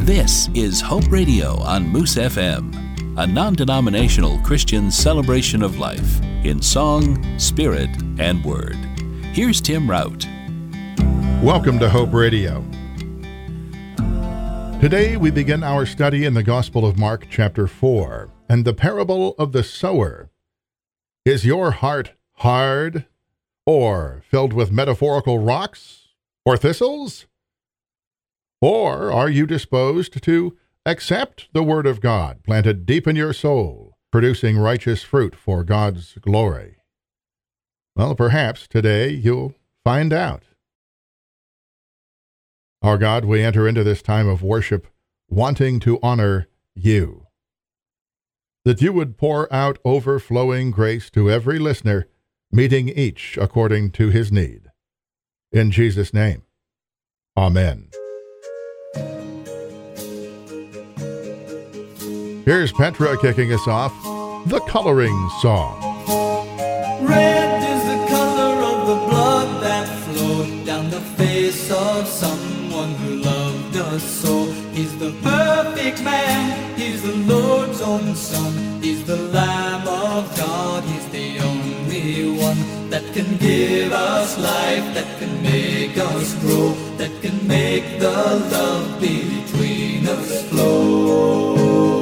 This is Hope Radio on Moose FM, a non-denominational Christian celebration of life in song, spirit, and word. Here's Tim Rout. Welcome to Hope Radio. Today we begin our study in the Gospel of Mark chapter 4 and the parable of the sower. Is your heart hard, or filled with metaphorical rocks or thistles? Or are you disposed to accept the Word of God planted deep in your soul, producing righteous fruit for God's glory? Well, perhaps today you'll find out. Our God, we enter into this time of worship wanting to honor you, that you would pour out overflowing grace to every listener, meeting each according to his need. In Jesus' name, amen. Here's Petra kicking us off, The Coloring Song. Red is the color of the blood that flowed down the face of someone who loved us so. He's the perfect man, he's the Lord's own Son, he's the Lamb of God, he's the only one that can give us life, that can make us grow, that can make the love between us flow.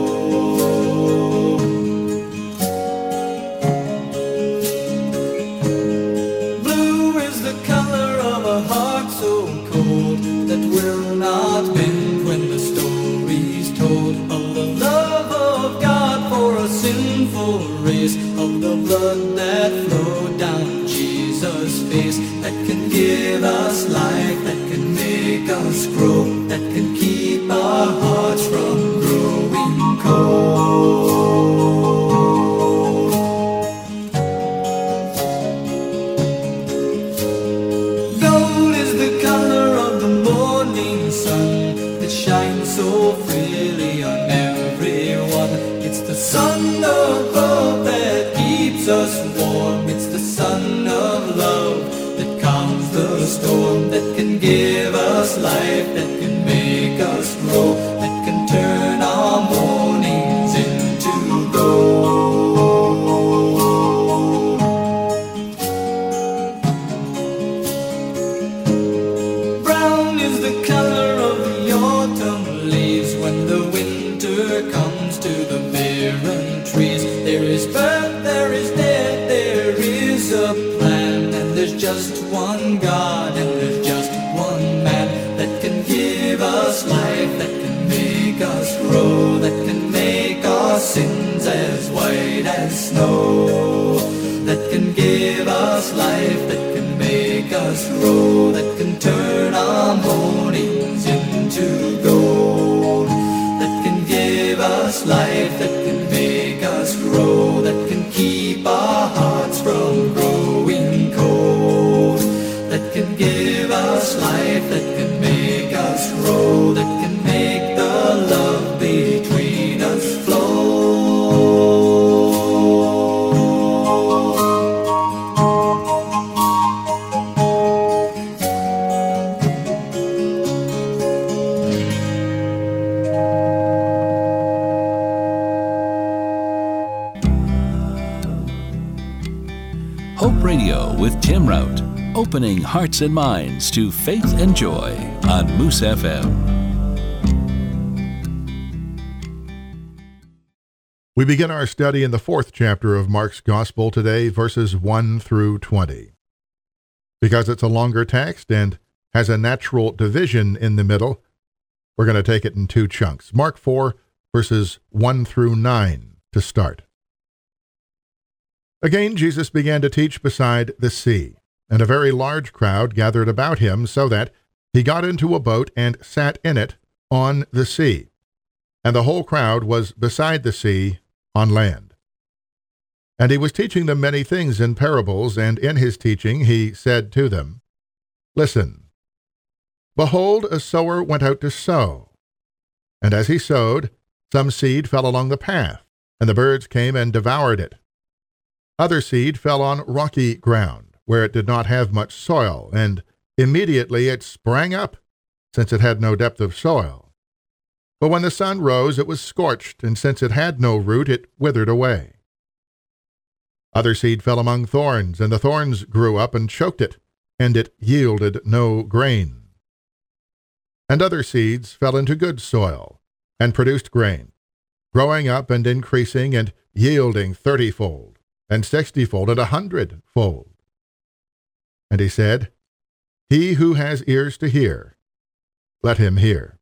Not bend when the story's told of the love of God for a sinful race, of the blood that flowed down Jesus' face, that can give us life, that can make us grow, that can keep our hearts from growing cold. Gold is the color of the morning sun that shines so freely on everyone. It's the sun of hope that keeps us warm. It's the sun of love that calms the storm, that can give us life, that can make us grow, that can turn our mornings into gold. Brown is the color of the autumn leaves when the winter comes to the barren trees. There is birth, there is death, there is a plan, and there's just one God, and there's just one man that can give us life, that can make us grow, that can make our sins as white as snow, that can give us life, that can make us grow, that can turn our mornings into gold, that can give us life, that can make us grow, that can keep our hearts from growing cold, that can give us life, that can make us grow, that can make the love between us flow. Hope Radio with Tim Rout, opening hearts and minds to faith and joy on Moose FM. We begin our study in the 4th chapter of Mark's Gospel today, verses 1 through 20. Because it's a longer text and has a natural division in the middle, we're going to take it in two chunks. Mark 4, verses 1 through 9 to start. Again, Jesus began to teach beside the sea, and a very large crowd gathered about him, so that he got into a boat and sat in it on the sea, and the whole crowd was beside the sea on land. And he was teaching them many things in parables, and in his teaching he said to them, Listen, behold, a sower went out to sow. And as he sowed, some seed fell along the path, and the birds came and devoured it. Other seed fell on rocky ground, where it did not have much soil, and immediately it sprang up, since it had no depth of soil. But when the sun rose, it was scorched, and since it had no root, it withered away. Other seed fell among thorns, and the thorns grew up and choked it, and it yielded no grain. And other seeds fell into good soil, and produced grain, growing up and increasing, and yielding 30-fold, and 60-fold, and 100-fold. And he said, He who has ears to hear, let him hear.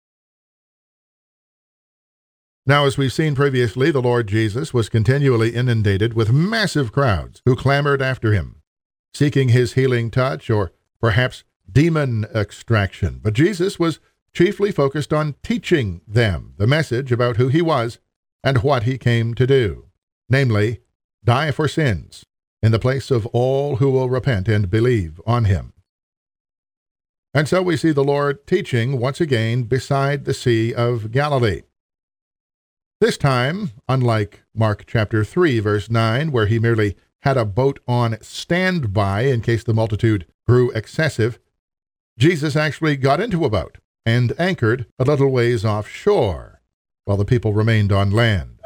Now, as we've seen previously, the Lord Jesus was continually inundated with massive crowds who clamored after him, seeking his healing touch or perhaps demon extraction. But Jesus was chiefly focused on teaching them the message about who he was and what he came to do, namely, die for sins in the place of all who will repent and believe on him. And so we see the Lord teaching once again beside the Sea of Galilee. This time, unlike Mark chapter 3, verse 9, where he merely had a boat on standby in case the multitude grew excessive, Jesus actually got into a boat and anchored a little ways offshore, while the people remained on land.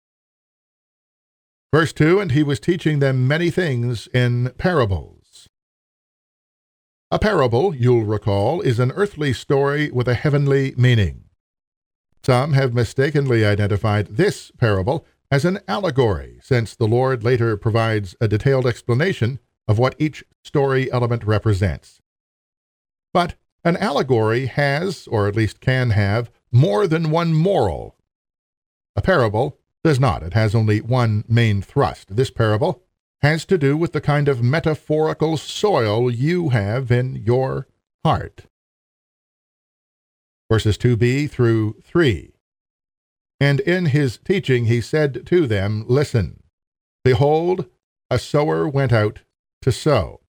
Verse 2, and he was teaching them many things in parables. A parable, you'll recall, is an earthly story with a heavenly meaning. Some have mistakenly identified this parable as an allegory, since the Lord later provides a detailed explanation of what each story element represents. But an allegory has, or at least can have, more than one moral. A parable does not. It has only one main thrust. This parable has to do with the kind of metaphorical soil you have in your heart. Verses 2b through 3. And in his teaching he said to them, Listen, behold, a sower went out to sow.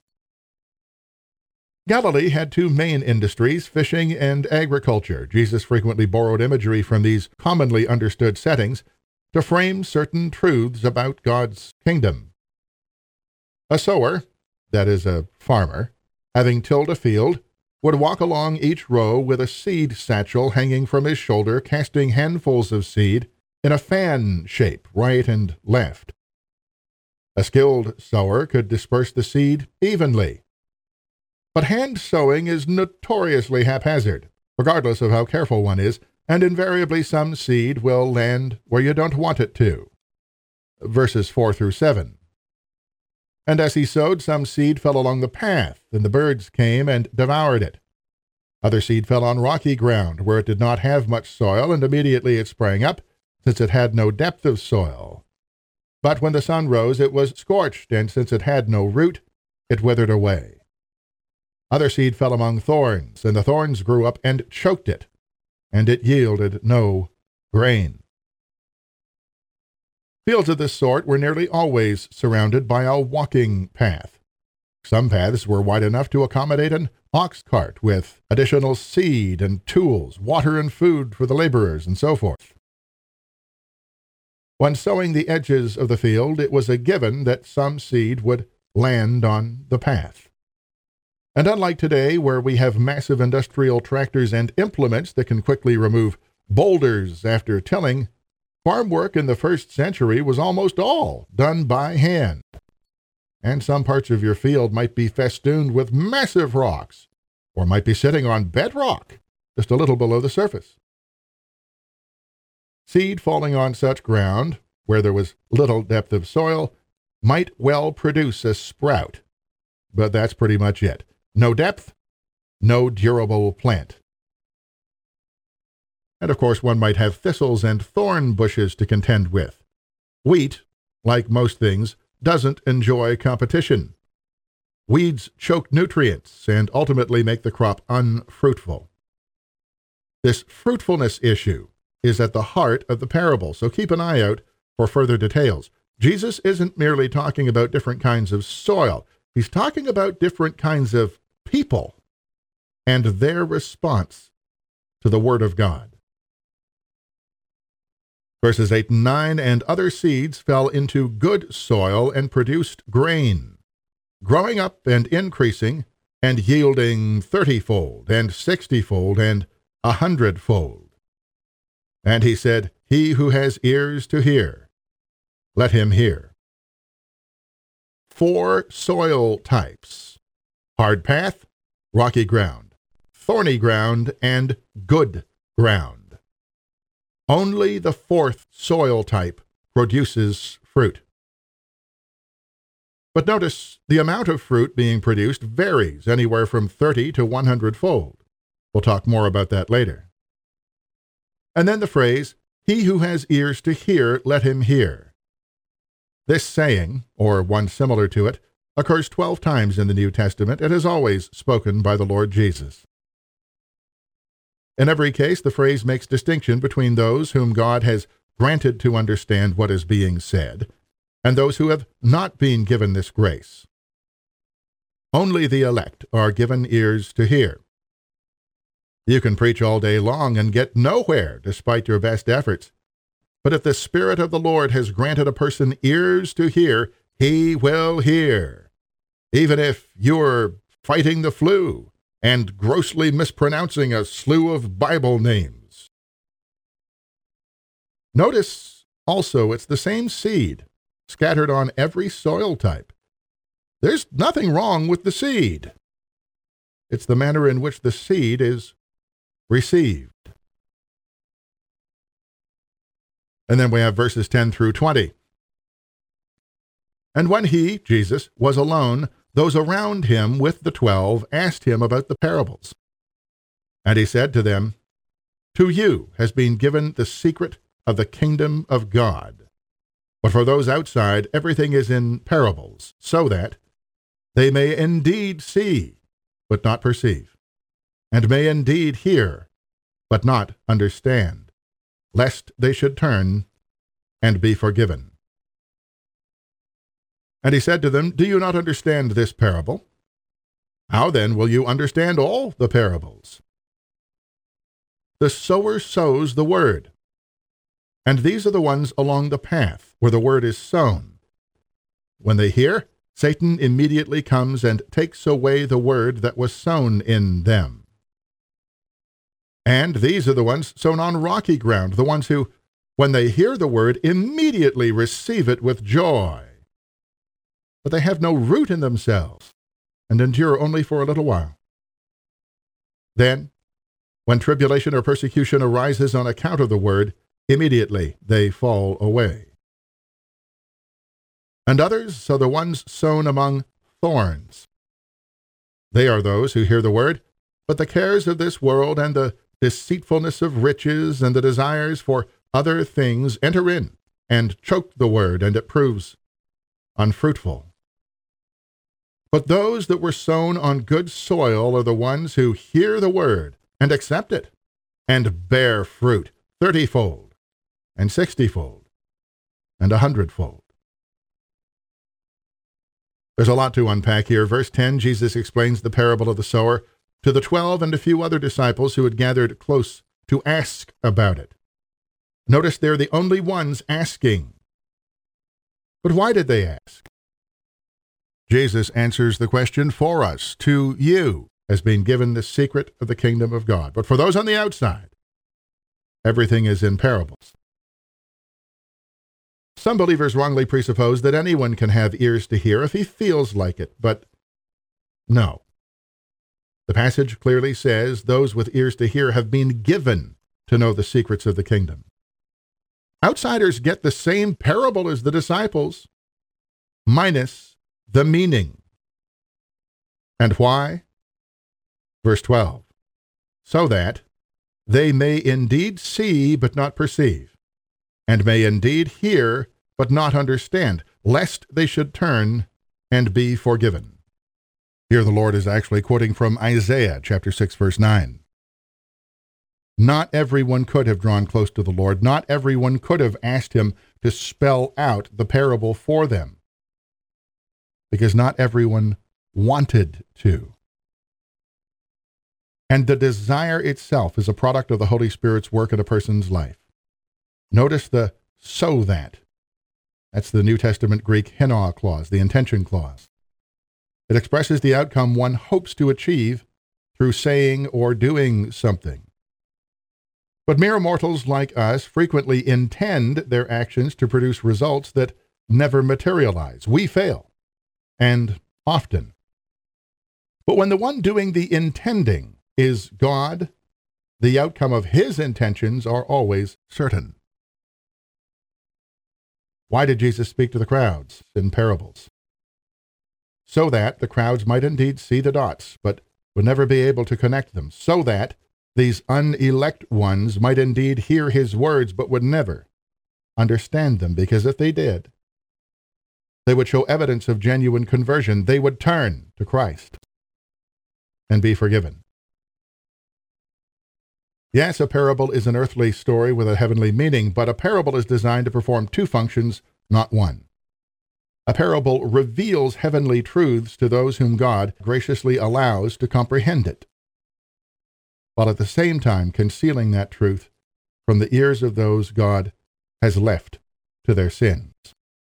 Galilee had two main industries, fishing and agriculture. Jesus frequently borrowed imagery from these commonly understood settings to frame certain truths about God's kingdom. A sower, that is a farmer, having tilled a field, would walk along each row with a seed satchel hanging from his shoulder, casting handfuls of seed in a fan shape, right and left. A skilled sower could disperse the seed evenly. But hand sowing is notoriously haphazard, regardless of how careful one is, and invariably some seed will land where you don't want it to. Verses 4 through 7. And as he sowed, some seed fell along the path, and the birds came and devoured it. Other seed fell on rocky ground, where it did not have much soil, and immediately it sprang up, since it had no depth of soil. But when the sun rose, it was scorched, and since it had no root, it withered away. Other seed fell among thorns, and the thorns grew up and choked it, and it yielded no grain. Fields of this sort were nearly always surrounded by a walking path. Some paths were wide enough to accommodate an ox cart with additional seed and tools, water and food for the laborers, and so forth. When sowing the edges of the field, it was a given that some seed would land on the path. And unlike today, where we have massive industrial tractors and implements that can quickly remove boulders after tilling, farm work in the 1st century was almost all done by hand. And some parts of your field might be festooned with massive rocks, or might be sitting on bedrock, just a little below the surface. Seed falling on such ground, where there was little depth of soil, might well produce a sprout. But that's pretty much it. No depth, no durable plant. And of course, one might have thistles and thorn bushes to contend with. Wheat, like most things, doesn't enjoy competition. Weeds choke nutrients and ultimately make the crop unfruitful. This fruitfulness issue is at the heart of the parable, so keep an eye out for further details. Jesus isn't merely talking about different kinds of soil. He's talking about different kinds of people and their response to the Word of God. Verses 8 and 9, and other seeds fell into good soil and produced grain, growing up and increasing, and yielding 30-fold, and 60-fold, and 100-fold. And he said, He who has ears to hear, let him hear. 4 soil types: hard path, rocky ground, thorny ground, and good ground. Only the 4th soil type produces fruit. But notice the amount of fruit being produced varies anywhere from 30 to 100-fold. We'll talk more about that later. And then the phrase, He who has ears to hear, let him hear. This saying, or one similar to it, occurs 12 times in the New Testament and is always spoken by the Lord Jesus. In every case, the phrase makes distinction between those whom God has granted to understand what is being said and those who have not been given this grace. Only the elect are given ears to hear. You can preach all day long and get nowhere despite your best efforts. But if the Spirit of the Lord has granted a person ears to hear, he will hear. Even if you're fighting the flu and grossly mispronouncing a slew of Bible names. Notice also it's the same seed scattered on every soil type. There's nothing wrong with the seed. It's the manner in which the seed is received. And then we have verses 10 through 20. And when he, Jesus, was alone, those around him with the 12 asked him about the parables. And he said to them, To you has been given the secret of the kingdom of God. But for those outside, everything is in parables, so that they may indeed see, but not perceive, and may indeed hear, but not understand, lest they should turn and be forgiven. And he said to them, Do you not understand this parable? How then will you understand all the parables? The sower sows the word. And these are the ones along the path where the word is sown. When they hear, Satan immediately comes and takes away the word that was sown in them. And these are the ones sown on rocky ground, the ones who, when they hear the word, immediately receive it with joy. But they have no root in themselves, and endure only for a little while. Then, when tribulation or persecution arises on account of the word, immediately they fall away. And others are the ones sown among thorns. They are those who hear the word, but the cares of this world and the deceitfulness of riches and the desires for other things enter in and choke the word, and it proves unfruitful. But those that were sown on good soil are the ones who hear the word and accept it, and bear fruit 30-fold, and 60-fold, and 100-fold. There's a lot to unpack here. Verse 10, Jesus explains the parable of the sower to the 12 and a few other disciples who had gathered close to ask about it. Notice they're the only ones asking. But why did they ask? Jesus answers the question for us. To you has been given the secret of the kingdom of God. But for those on the outside, everything is in parables. Some believers wrongly presuppose that anyone can have ears to hear if he feels like it, but no. The passage clearly says those with ears to hear have been given to know the secrets of the kingdom. Outsiders get the same parable as the disciples, minus the meaning. And why? Verse 12, so that they may indeed see but not perceive, and may indeed hear but not understand, lest they should turn and be forgiven. Here the Lord is actually quoting from Isaiah chapter 6, verse 9. Not everyone could have drawn close to the Lord. Not everyone could have asked him to spell out the parable for them, because not everyone wanted to. And the desire itself is a product of the Holy Spirit's work in a person's life. Notice the so that. That's the New Testament Greek hina clause, the intention clause. It expresses the outcome one hopes to achieve through saying or doing something. But mere mortals like us frequently intend their actions to produce results that never materialize. We fail, and often. But when the one doing the intending is God, the outcome of his intentions are always certain. Why did Jesus speak to the crowds in parables? So that the crowds might indeed see the dots, but would never be able to connect them. So that these unelect ones might indeed hear his words, but would never understand them, because if they did, they would show evidence of genuine conversion. They would turn to Christ and be forgiven. Yes, a parable is an earthly story with a heavenly meaning, but a parable is designed to perform two functions, not one. A parable reveals heavenly truths to those whom God graciously allows to comprehend it, while at the same time concealing that truth from the ears of those God has left to their sins.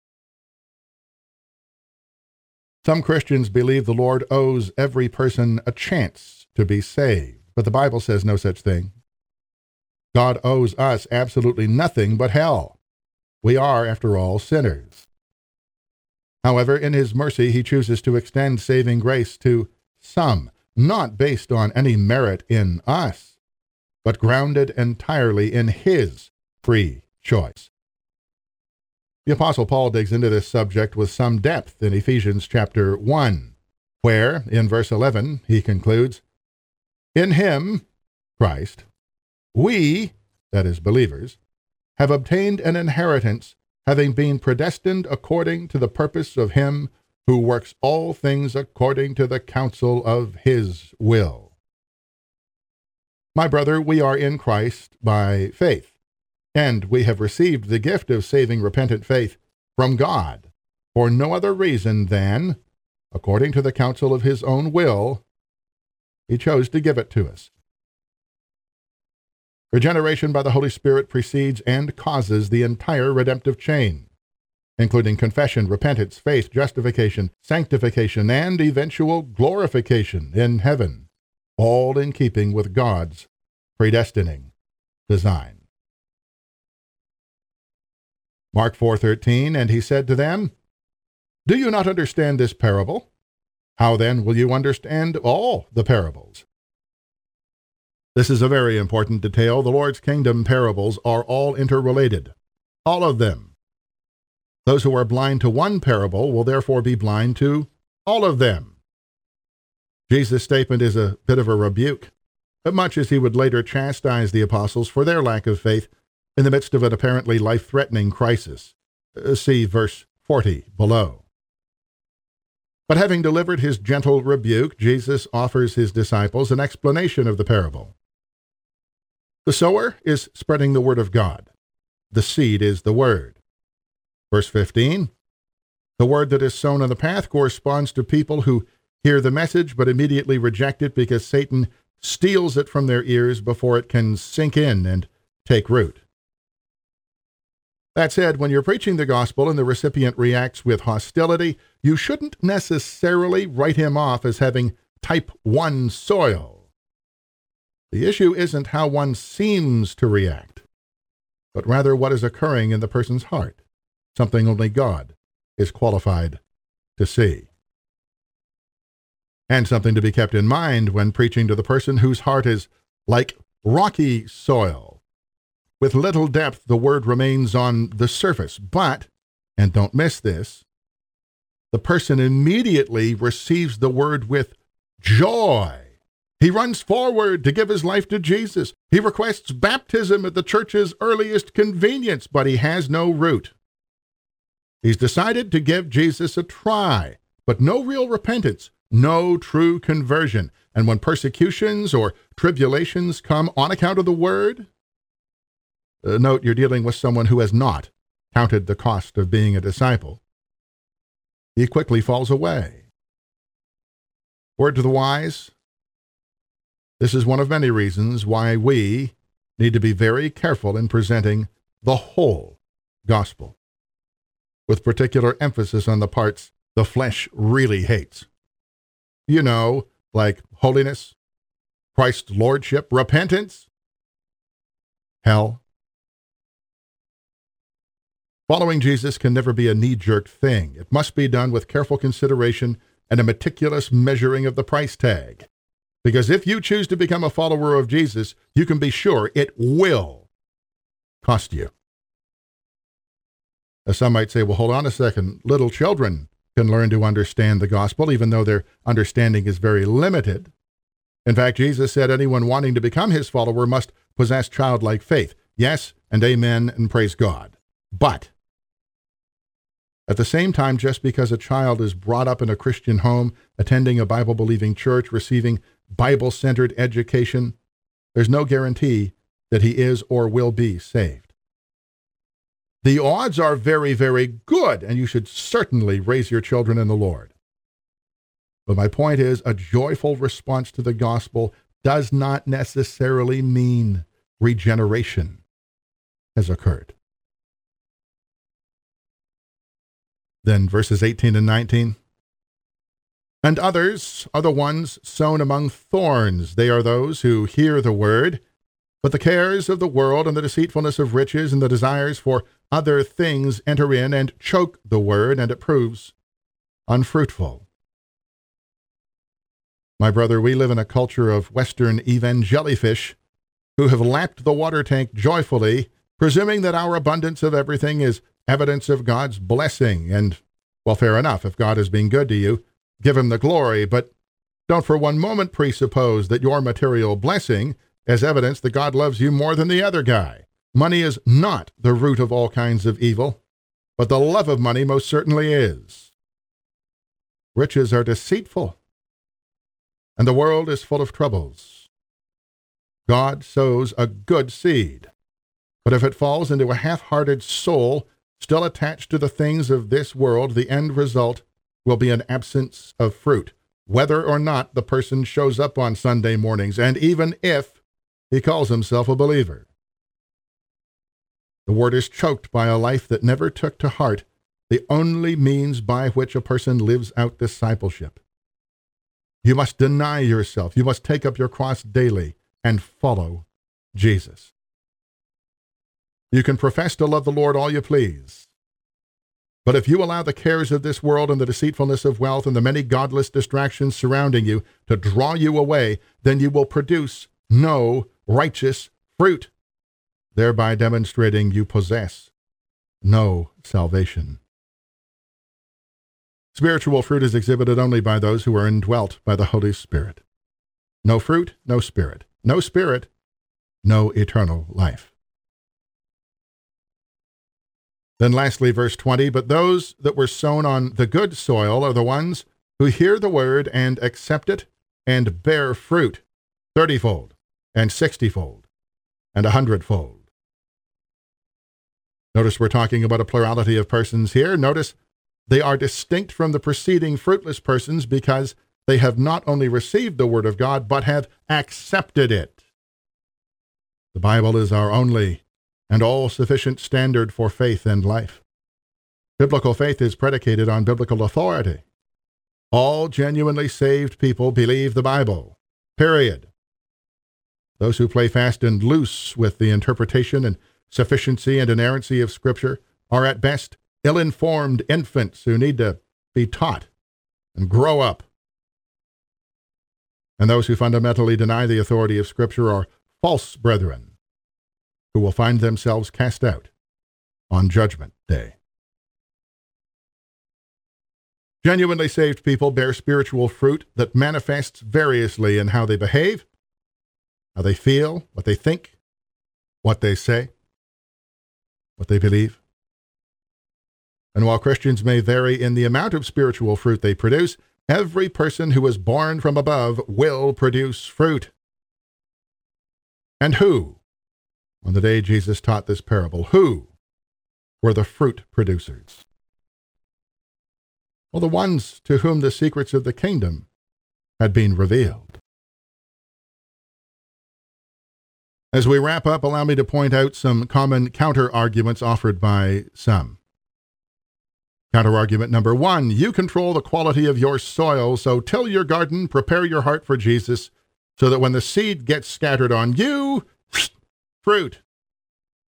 Some Christians believe the Lord owes every person a chance to be saved, but the Bible says no such thing. God owes us absolutely nothing but hell. We are, after all, sinners. However, in his mercy, he chooses to extend saving grace to some, not based on any merit in us, but grounded entirely in his free choice. The Apostle Paul digs into this subject with some depth in Ephesians chapter 1, where, in verse 11, he concludes, "In him, Christ, we," that is, believers, "have obtained an inheritance, having been predestined according to the purpose of him who works all things according to the counsel of his will." My brother, we are in Christ by faith, and we have received the gift of saving repentant faith from God for no other reason than, according to the counsel of his own will, he chose to give it to us. Regeneration by the Holy Spirit precedes and causes the entire redemptive chain, including confession, repentance, faith, justification, sanctification, and eventual glorification in heaven, all in keeping with God's predestining design. Mark 4:13, "And he said to them, 'Do you not understand this parable? How then will you understand all the parables?'" This is a very important detail. The Lord's kingdom parables are all interrelated, all of them. Those who are blind to one parable will therefore be blind to all of them. Jesus' statement is a bit of a rebuke, much as he would later chastise the apostles for their lack of faith in the midst of an apparently life-threatening crisis. See verse 40 below. But having delivered his gentle rebuke, Jesus offers his disciples an explanation of the parable. The sower is spreading the word of God. The seed is the word. Verse 15, "The word that is sown on the path corresponds to people who hear the message but immediately reject it because Satan steals it from their ears before it can sink in and take root." That said, when you're preaching the gospel and the recipient reacts with hostility, you shouldn't necessarily write him off as having type 1 soil. The issue isn't how one seems to react, but rather what is occurring in the person's heart, something only God is qualified to see. And something to be kept in mind when preaching to the person whose heart is like rocky soil. With little depth, the word remains on the surface, but, and don't miss this, the person immediately receives the word with joy. He runs forward to give his life to Jesus. He requests baptism at the church's earliest convenience, but he has no root. He's decided to give Jesus a try, but no real repentance, no true conversion. And when persecutions or tribulations come on account of the word, note you're dealing with someone who has not counted the cost of being a disciple, he quickly falls away. Word to the wise, this is one of many reasons why we need to be very careful in presenting the whole gospel, with particular emphasis on the parts the flesh really hates. You know, like holiness, Christ's lordship, repentance. hell. Following Jesus can never be a knee-jerk thing. It must be done with careful consideration and a meticulous measuring of the price tag. Because if you choose to become a follower of Jesus, you can be sure it will cost you. As some might say, well, hold on a second. Little children can learn to understand the gospel, even though their understanding is very limited. In fact, Jesus said anyone wanting to become his follower must possess childlike faith. Yes, and amen, and praise God. But at the same time, just because a child is brought up in a Christian home, attending a Bible-believing church, receiving Bible-centered education, there's no guarantee that he is or will be saved. The odds are very, very good, and you should certainly raise your children in the Lord. But my point is, a joyful response to the gospel does not necessarily mean regeneration has occurred. Then verses 18 and 19. And others are the ones sown among thorns. They are those who hear the word, but the cares of the world and the deceitfulness of riches and the desires for other things enter in and choke the word, and it proves unfruitful. My brother, we live in a culture of Western evangelifish who have lapped the water tank joyfully, presuming that our abundance of everything is evidence of God's blessing. And, well, fair enough. If God is being good to you, give him the glory. But don't for one moment presuppose that your material blessing is evidence that God loves you more than the other guy. Money is not the root of all kinds of evil, but the love of money most certainly is. Riches are deceitful, and the world is full of troubles. God sows a good seed, but if it falls into a half-hearted soul, still attached to the things of this world, the end result will be an absence of fruit, whether or not the person shows up on Sunday mornings, and even if he calls himself a believer. The word is choked by a life that never took to heart the only means by which a person lives out discipleship. You must deny yourself. You must take up your cross daily and follow Jesus. You can profess to love the Lord all you please, but if you allow the cares of this world and the deceitfulness of wealth and the many godless distractions surrounding you to draw you away, then you will produce no righteous fruit, thereby demonstrating you possess no salvation. Spiritual fruit is exhibited only by those who are indwelt by the Holy Spirit. No fruit, no spirit. No spirit, no eternal life. Then lastly, verse 20, but those that were sown on the good soil are the ones who hear the word and accept it and bear fruit 30-fold and 60-fold and 100-fold. Notice we're talking about a plurality of persons here. Notice they are distinct from the preceding fruitless persons because they have not only received the word of God, but have accepted it. The Bible is our only and all-sufficient standard for faith and life. Biblical faith is predicated on biblical authority. All genuinely saved people believe the Bible, period. Those who play fast and loose with the interpretation and sufficiency and inerrancy of Scripture are at best ill-informed infants who need to be taught and grow up. And those who fundamentally deny the authority of Scripture are false brethren who will find themselves cast out on Judgment Day. Genuinely saved people bear spiritual fruit that manifests variously in how they behave, how they feel, what they think, what they say, what they believe. And while Christians may vary in the amount of spiritual fruit they produce, every person who is born from above will produce fruit. And who, on the day Jesus taught this parable, who were the fruit producers? Well, the ones to whom the secrets of the kingdom had been revealed. As we wrap up, allow me to point out some common counter-arguments offered by some. Counter-argument number 1, you control the quality of your soil, so till your garden, prepare your heart for Jesus, so that when the seed gets scattered on you, fruit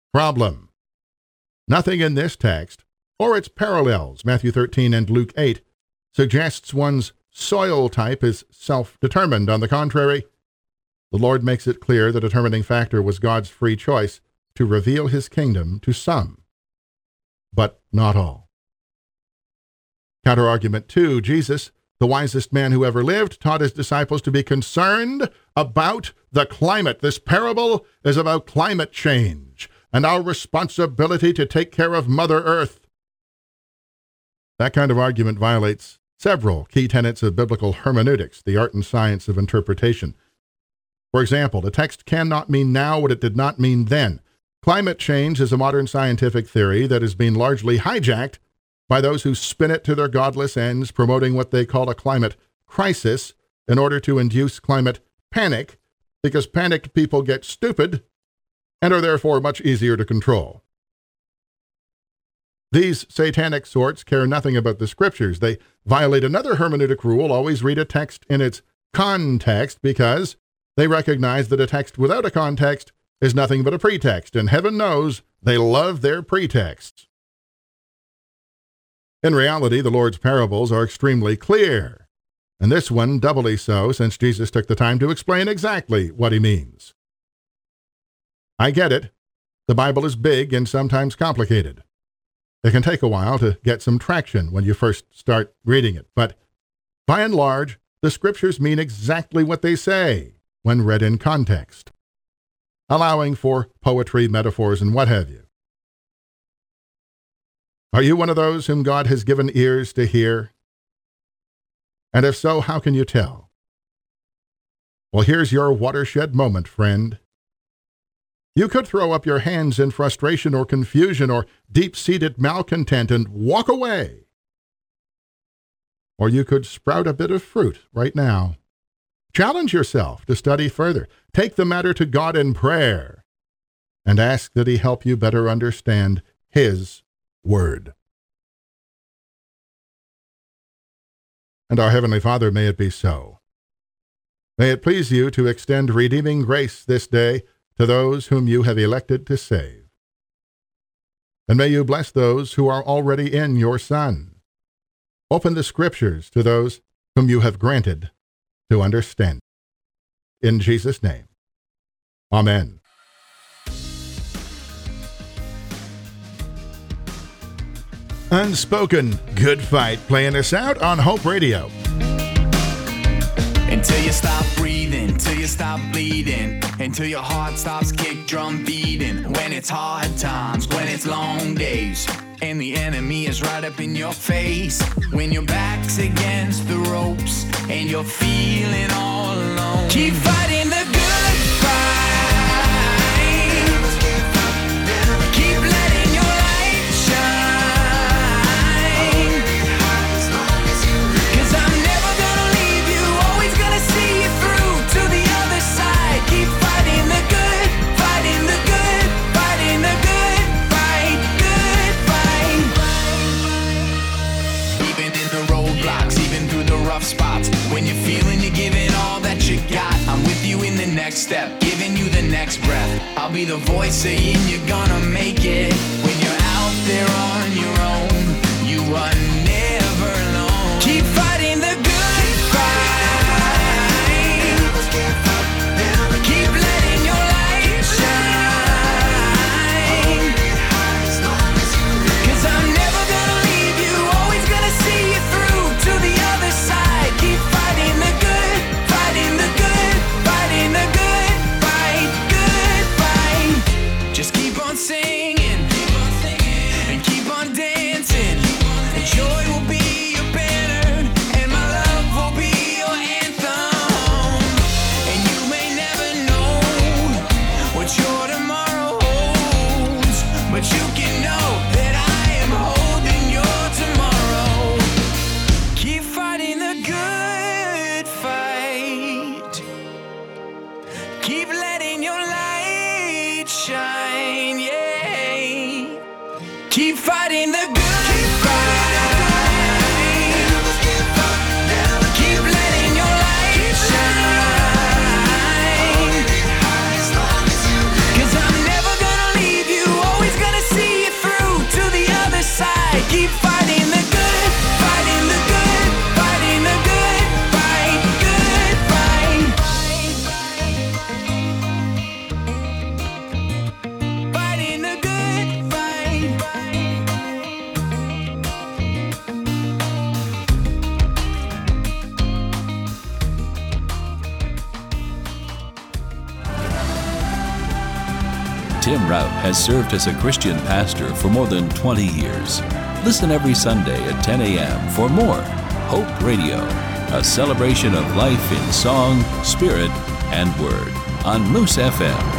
problem. Nothing in this text, or its parallels, Matthew 13 and Luke 8, suggests one's soil type is self-determined. On the contrary, the Lord makes it clear the determining factor was God's free choice to reveal his kingdom to some, but not all. Counterargument 2, Jesus, the wisest man who ever lived, taught his disciples to be concerned about the climate. This parable is about climate change and our responsibility to take care of Mother Earth. That kind of argument violates several key tenets of biblical hermeneutics, the art and science of interpretation. For example, the text cannot mean now what it did not mean then. Climate change is a modern scientific theory that has been largely hijacked by those who spin it to their godless ends, promoting what they call a climate crisis in order to induce climate panic, because panicked people get stupid and are therefore much easier to control. These satanic sorts care nothing about the scriptures. They violate another hermeneutic rule: always read a text in its context, because they recognize that a text without a context is nothing but a pretext, and heaven knows they love their pretexts. In reality, the Lord's parables are extremely clear, and this one doubly so, since Jesus took the time to explain exactly what he means. I get it. The Bible is big and sometimes complicated. It can take a while to get some traction when you first start reading it, but by and large, the scriptures mean exactly what they say when read in context, allowing for poetry, metaphors, and what have you. Are you one of those whom God has given ears to hear? And if so, how can you tell? Well, here's your watershed moment, friend. You could throw up your hands in frustration or confusion or deep-seated malcontent and walk away. Or you could sprout a bit of fruit right now. Challenge yourself to study further. Take the matter to God in prayer and ask that he help you better understand his word. And our Heavenly Father, may it be so. May it please you to extend redeeming grace this day to those whom you have elected to save. And may you bless those who are already in your Son. Open the scriptures to those whom you have granted to understand. In Jesus' name, amen. Unspoken Good Fight, playing us out on Hope Radio. Until you stop breathing, till you stop bleeding, until your heart stops kick drum beating. When it's hard times, when it's long days, and the enemy is right up in your face. When your back's against the ropes and you're feeling all alone, keep fighting the good fight. Keep letting your light shine. 'Cause I'm never gonna leave you, always gonna see you through to the other side. Keep fighting the good, fighting the good, fighting the good fight, good fight. Even in the roadblocks, even through the rough spots, when you're feeling you're giving all that you got, I'm with you in the next step, giving you the next breath. I'll be the voice saying you're gonna make it. When you're out there on your own, you are never alone. Keep fighting the good fight. Keep letting your light shine. 'Cause I'm never gonna leave you, always gonna see you through to the other side. Keep fighting the good, fighting the good, fighting the good fight, good fight. Just keep on singing and keep on dancing. And joy Tim Rout has served as a Christian pastor for more than 20 years. Listen every Sunday at 10 a.m. for more Hope Radio, a celebration of life in song, spirit, and word on Moose FM.